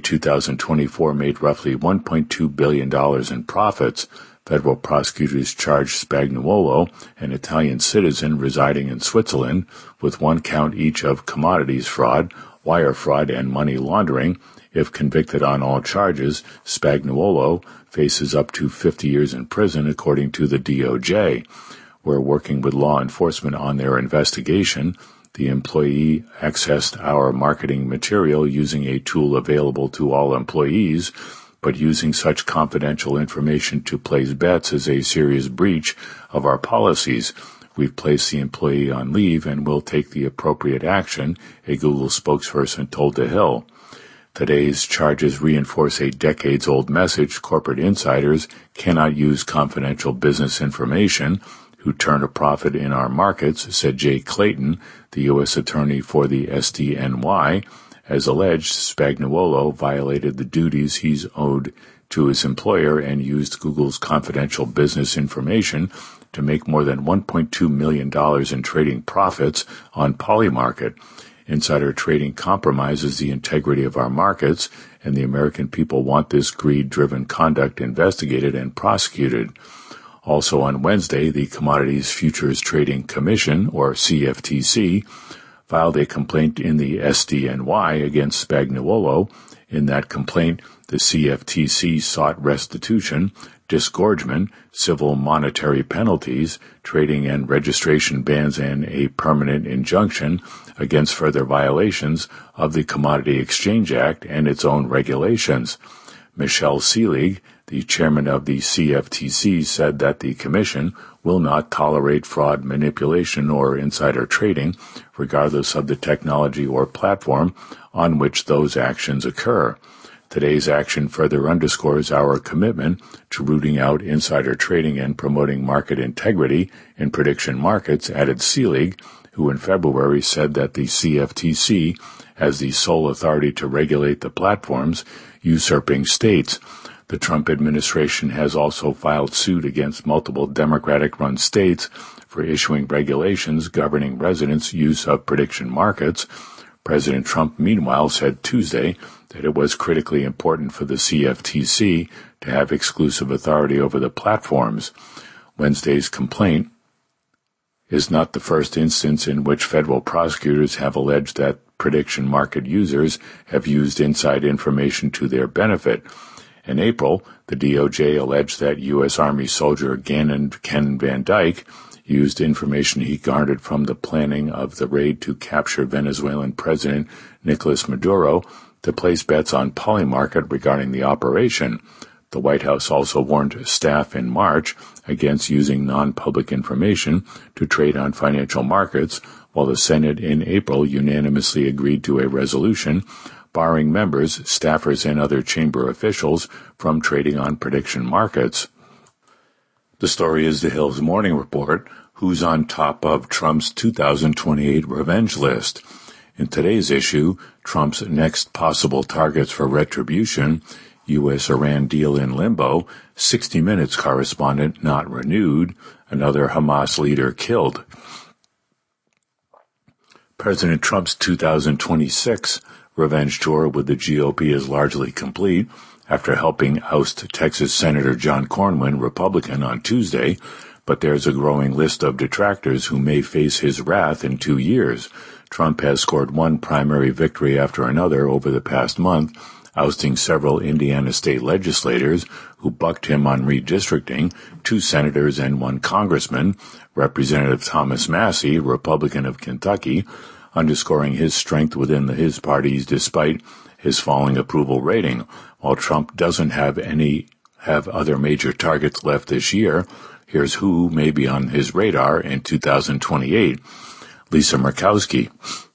2024 made roughly $1.2 billion in profits. Federal prosecutors charged Spagnuolo, an Italian citizen residing in Switzerland, with 1 count each of commodities fraud, wire fraud, and money laundering. If convicted on all charges, Spagnuolo faces up to 50 years in prison, according to the DOJ. We're working with law enforcement on their investigation. The employee accessed our marketing material using a tool available to all employees, but using such confidential information to place bets is a serious breach of our policies. We've placed the employee on leave and will take the appropriate action, a Google spokesperson told The Hill. Today's charges reinforce a decades-old message: corporate insiders cannot use confidential business information who turn a profit in our markets, said Jay Clayton, the U.S. attorney for the SDNY. As alleged, Spagnuolo violated the duties he's owed to his employer and used Google's confidential business information to make more than $1.2 million in trading profits on Polymarket. Insider trading compromises the integrity of our markets, and the American people want this greed-driven conduct investigated and prosecuted. Also on Wednesday, the Commodities Futures Trading Commission, or CFTC, filed a complaint in the SDNY against Spagnuolo. In that complaint, the CFTC sought restitution, disgorgement, civil monetary penalties, trading and registration bans, and a permanent injunction against further violations of the Commodity Exchange Act and its own regulations. Michelle Seelig, the chairman of the CFTC, said that the commission will not tolerate fraud, manipulation, or insider trading, regardless of the technology or platform on which those actions occur. Today's action further underscores our commitment to rooting out insider trading and promoting market integrity in prediction markets, added Seelig, who in February said that the CFTC has the sole authority to regulate the platforms, usurping states. The Trump administration has also filed suit against multiple Democratic-run states for issuing regulations governing residents' use of prediction markets. President Trump, meanwhile, said Tuesday that it was critically important for the CFTC to have exclusive authority over the platforms. Wednesday's complaint is not the first instance in which federal prosecutors have alleged that prediction market users have used inside information to their benefit. In April, the DOJ alleged that U.S. Army soldier Ken Van Dyke used information he garnered from the planning of the raid to capture Venezuelan President Nicolas Maduro to place bets on Polymarket regarding the operation. The White House also warned staff in March against using non-public information to trade on financial markets, while the Senate in April unanimously agreed to a resolution barring members, staffers, and other chamber officials from trading on prediction markets. The story is the Hill's Morning Report, who's on top of Trump's 2028 revenge list. In today's issue, Trump's next possible targets for retribution, U.S.-Iran deal in limbo, 60 Minutes correspondent not renewed, another Hamas leader killed. President Trump's 2026 revenge tour with the GOP is largely complete after helping oust Texas Senator John Cornyn, Republican, on Tuesday, but there's a growing list of detractors who may face his wrath in 2 years. Trump has scored one primary victory after another over the past month, ousting several Indiana state legislators who bucked him on redistricting, 2 senators and 1 congressman, Representative Thomas Massie, Republican of Kentucky, underscoring his strength within his parties despite his falling approval rating. While Trump doesn't have other major targets left this year, here's who may be on his radar in 2028. Lisa Murkowski.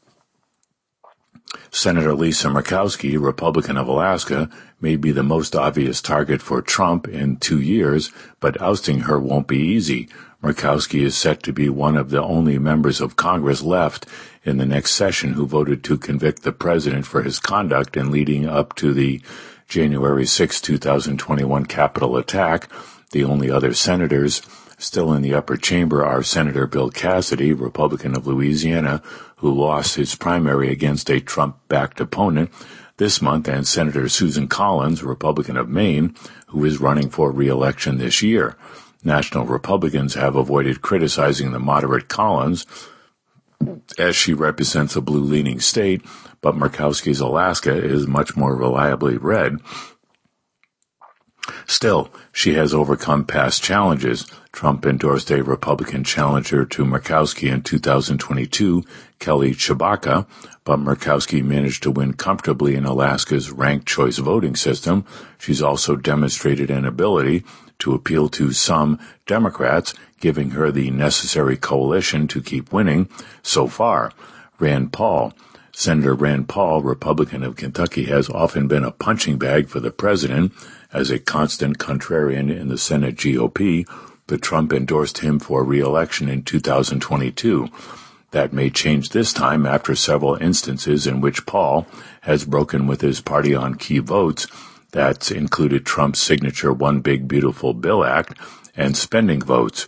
Senator Lisa Murkowski, Republican of Alaska, may be the most obvious target for Trump in 2 years, but ousting her won't be easy. Murkowski is set to be one of the only members of Congress left in the next session who voted to convict the president for his conduct in leading up to the January 6, 2021 Capitol attack. The only other senators still in the upper chamber are Senator Bill Cassidy, Republican of Louisiana, who lost his primary against a Trump-backed opponent this month, and Senator Susan Collins, Republican of Maine, who is running for re-election this year. National Republicans have avoided criticizing the moderate Collins, as she represents a blue-leaning state, but Murkowski's Alaska is much more reliably red. Still, she has overcome past challenges. Trump endorsed a Republican challenger to Murkowski in 2022, Kelly Tshibaka, but Murkowski managed to win comfortably in Alaska's ranked choice voting system. She's also demonstrated an ability to appeal to some Democrats, giving her the necessary coalition to keep winning so far. Rand Paul. Senator Rand Paul, Republican of Kentucky, has often been a punching bag for the president. As a constant contrarian in the Senate GOP, but Trump endorsed him for re-election in 2022. That may change this time after several instances in which Paul has broken with his party on key votes. That's included Trump's signature One Big Beautiful Bill Act and spending votes.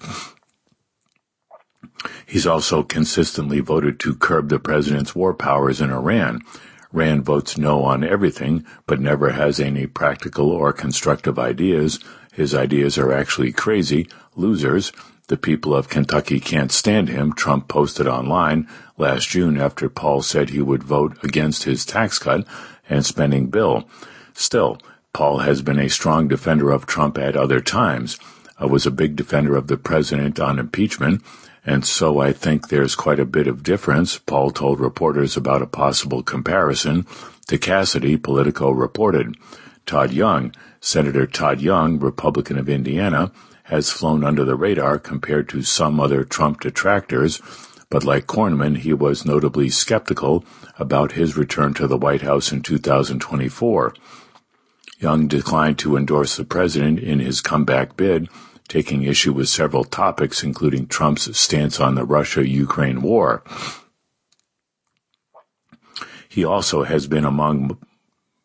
He's also consistently voted to curb the president's war powers in Iran. Rand votes no on everything, but never has any practical or constructive ideas. His ideas are actually crazy, losers. The people of Kentucky can't stand him, Trump posted online last June after Paul said he would vote against his tax cut and spending bill. Still, Paul has been a strong defender of Trump at other times. I was a big defender of the president on impeachment, and so I think there's quite a bit of difference, Paul told reporters about a possible comparison to Cassidy, Politico reported. Todd Young, Senator Todd Young, Republican of Indiana, has flown under the radar compared to some other Trump detractors, but like Cornyn, he was notably skeptical about his return to the White House in 2024. Young declined to endorse the president in his comeback bid, taking issue with several topics, including Trump's stance on the Russia-Ukraine war. He also has been among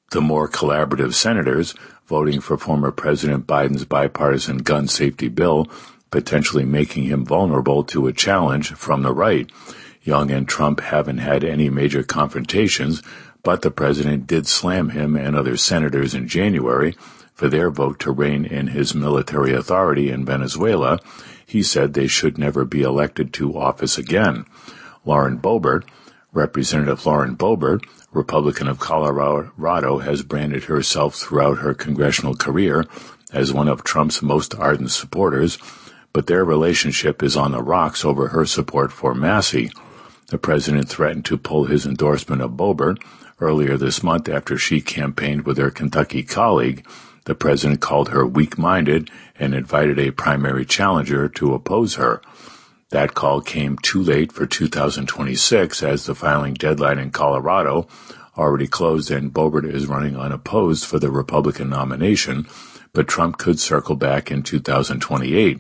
the more collaborative senators voting for former President Biden's bipartisan gun safety bill, potentially making him vulnerable to a challenge from the right. Young and Trump haven't had any major confrontations, but the president did slam him and other senators in January for their vote to rein in his military authority in Venezuela. He said they should never be elected to office again. Representative Lauren Boebert, Republican of Colorado, has branded herself throughout her congressional career as one of Trump's most ardent supporters, but their relationship is on the rocks over her support for Massie. The president threatened to pull his endorsement of Boebert earlier this month after she campaigned with her Kentucky colleague. The president called her weak-minded and invited a primary challenger to oppose her. That call came too late for 2026 as the filing deadline in Colorado already closed and Boebert is running unopposed for the Republican nomination, but Trump could circle back in 2028.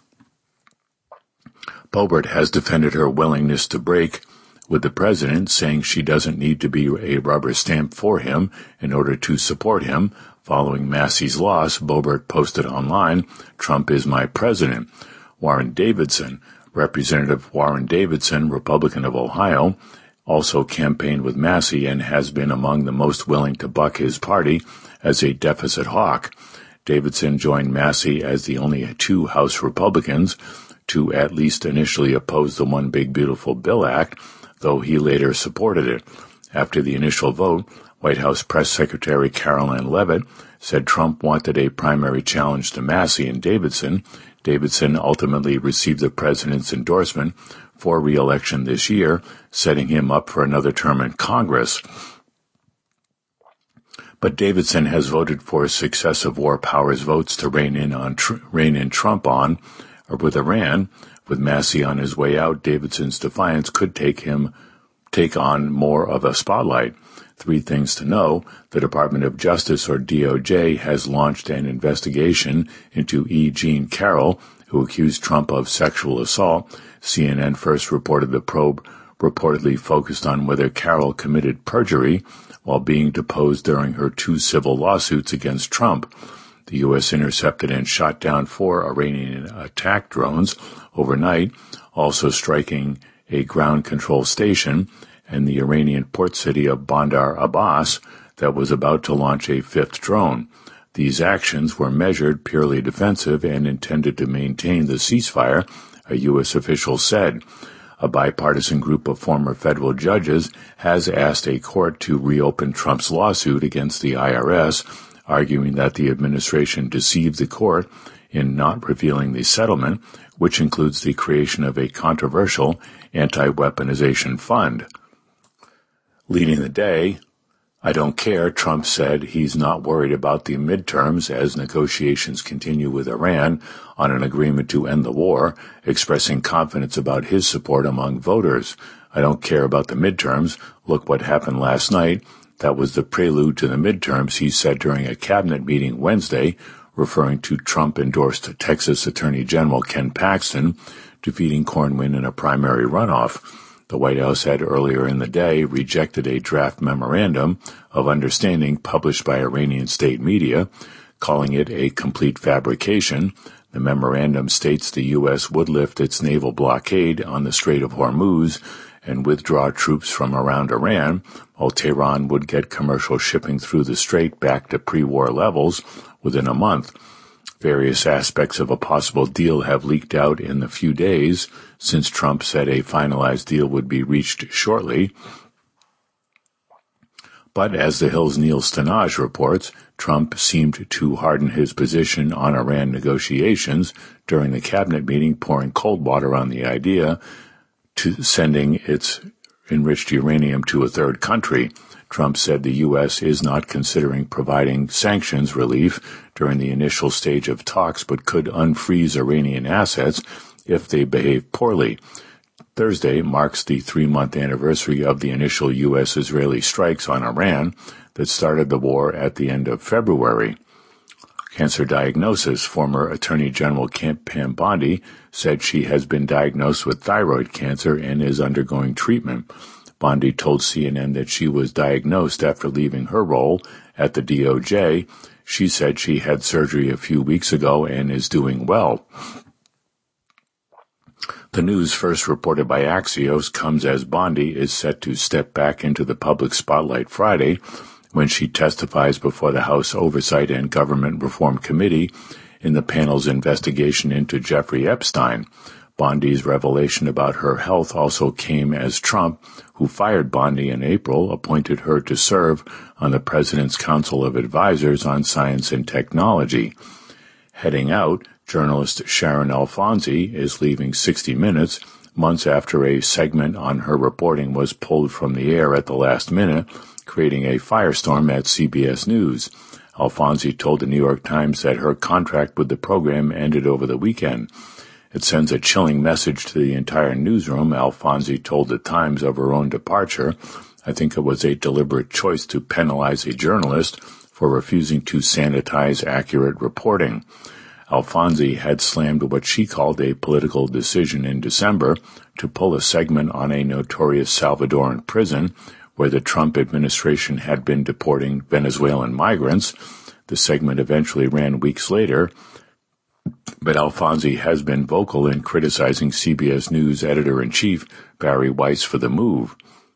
Boebert has defended her willingness to break with the president, saying she doesn't need to be a rubber stamp for him in order to support him. Following Massie's loss, Boebert posted online, "Trump is my president." Representative Warren Davidson, Republican of Ohio, also campaigned with Massie and has been among the most willing to buck his party as a deficit hawk. Davidson joined Massie as the only two House Republicans to at least initially oppose the One Big Beautiful Bill Act, though he later supported it. After the initial vote, White House Press Secretary Caroline Leavitt said Trump wanted a primary challenge to Massie and Davidson. Davidson ultimately received the president's endorsement for re-election this year, setting him up for another term in Congress. But Davidson has voted for successive war powers votes to rein in Trump with Iran. With Massie on his way out, Davidson's defiance could take on more of a spotlight. 3 things to know. The Department of Justice, or DOJ, has launched an investigation into E. Jean Carroll, who accused Trump of sexual assault. CNN first reported the probe reportedly focused on whether Carroll committed perjury while being deposed during her 2 civil lawsuits against Trump. The U.S. intercepted and shot down 4 Iranian attack drones overnight, also striking a ground control station and the Iranian port city of Bandar Abbas that was about to launch a 5th drone. These actions were measured purely defensive and intended to maintain the ceasefire, a U.S. official said. A bipartisan group of former federal judges has asked a court to reopen Trump's lawsuit against the IRS, arguing that the administration deceived the court in not revealing the settlement, which includes the creation of a controversial anti-weaponization fund. Leading the day, "I don't care," Trump said he's not worried about the midterms as negotiations continue with Iran on an agreement to end the war, expressing confidence about his support among voters. "I don't care about the midterms. Look what happened last night. That was the prelude to the midterms," he said during a cabinet meeting Wednesday, referring to Trump-endorsed Texas Attorney General Ken Paxton defeating Cornyn in a primary runoff. The White House had earlier in the day rejected a draft memorandum of understanding published by Iranian state media, calling it a complete fabrication. The memorandum states the U.S. would lift its naval blockade on the Strait of Hormuz and withdraw troops from around Iran, while Tehran would get commercial shipping through the strait back to pre-war levels within a month. Various aspects of a possible deal have leaked out in the few days since Trump said a finalized deal would be reached shortly. But as the Hill's Neil Stenage reports, Trump seemed to harden his position on Iran negotiations during the cabinet meeting, pouring cold water on the idea to sending its enriched uranium to a third country. Trump said the U.S. is not considering providing sanctions relief during the initial stage of talks, but could unfreeze Iranian assets if they behave poorly. Thursday marks the 3-month anniversary of the initial U.S.-Israeli strikes on Iran that started the war at the end of February. Cancer diagnosis. Former Attorney General Pam Bondi said she has been diagnosed with thyroid cancer and is undergoing treatment. Bondi told CNN that she was diagnosed after leaving her role at the DOJ. She said she had surgery a few weeks ago and is doing well. The news, first reported by Axios, comes as Bondi is set to step back into the public spotlight Friday when she testifies before the House Oversight and Government Reform Committee in the panel's investigation into Jeffrey Epstein. Bondi's revelation about her health also came as Trump, who fired Bondi in April, appointed her to serve on the President's Council of Advisors on Science and Technology. Heading out, journalist Sharon Alfonsi is leaving 60 Minutes months after a segment on her reporting was pulled from the air at the last minute, creating a firestorm at CBS News. Alfonsi told the New York Times that her contract with the program ended over the weekend. It sends a chilling message to the entire newsroom, Alfonsi told the Times of her own departure. I think it was a deliberate choice to penalize a journalist for refusing to sanitize accurate reporting. Alfonsi had slammed what she called a political decision in December to pull a segment on a notorious Salvadoran prison where the Trump administration had been deporting Venezuelan migrants. The segment eventually ran weeks later, but Alfonsi has been vocal in criticizing CBS News editor-in-chief Barry Weiss for the move.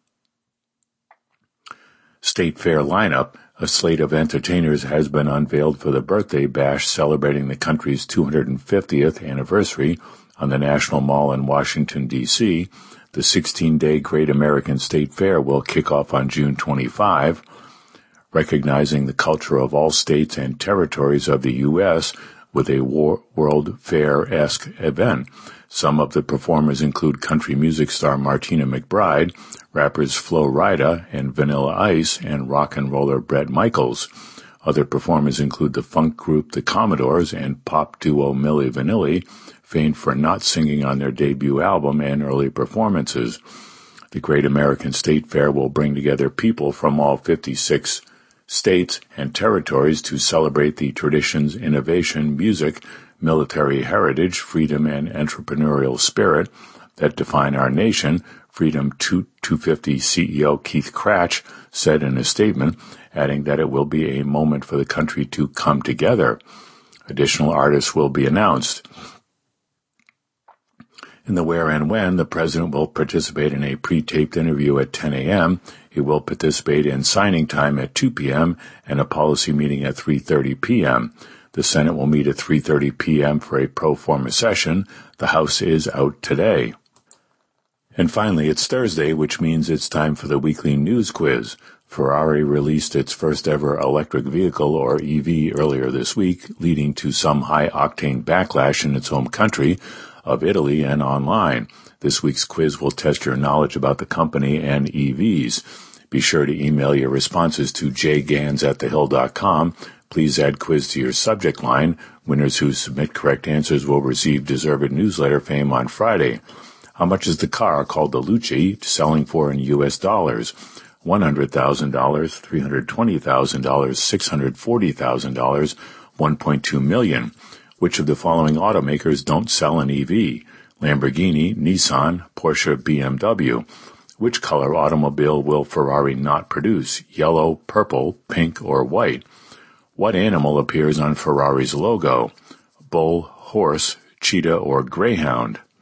State Fair lineup. A slate of entertainers has been unveiled for the birthday bash celebrating the country's 250th anniversary on the National Mall in Washington, D.C. The 16-day Great American State Fair will kick off on June 25, recognizing the culture of all states and territories of the U.S., with a World Fair-esque event. Some of the performers include country music star Martina McBride, rappers Flo Rida and Vanilla Ice, and rock and roller Bret Michaels. Other performers include the funk group The Commodores and pop duo Milli Vanilli, famed for not singing on their debut album and early performances. The Great American State Fair will bring together people from all 56 states and territories to celebrate the traditions, innovation, music, military heritage, freedom, and entrepreneurial spirit that define our nation, Freedom 250 CEO Keith Krach said in a statement, adding that it will be a moment for the country to come together. Additional artists will be announced. In the Where and When, the president will participate in a pre-taped interview at 10 a.m. He will participate in signing time at 2 p.m. and a policy meeting at 3:30 p.m. The Senate will meet at 3:30 p.m. for a pro forma session. The House is out today. And finally, it's Thursday, which means it's time for the weekly news quiz. Ferrari released its first ever electric vehicle, or EV, earlier this week, leading to some high-octane backlash in its home country of Italy and online. This week's quiz will test your knowledge about the company and EVs. Be sure to email your responses to jgans@thehill.com. Please add quiz to your subject line. Winners who submit correct answers will receive deserved newsletter fame on Friday. How much is the car called the Lucci selling for in U.S. dollars? $100,000, $320,000, $640,000, $1.2 million. Which of the following automakers don't sell an EV? Lamborghini, Nissan, Porsche, BMW. Which color automobile will Ferrari not produce? Yellow, purple, pink, or white? What animal appears on Ferrari's logo? Bull, horse, cheetah, or greyhound?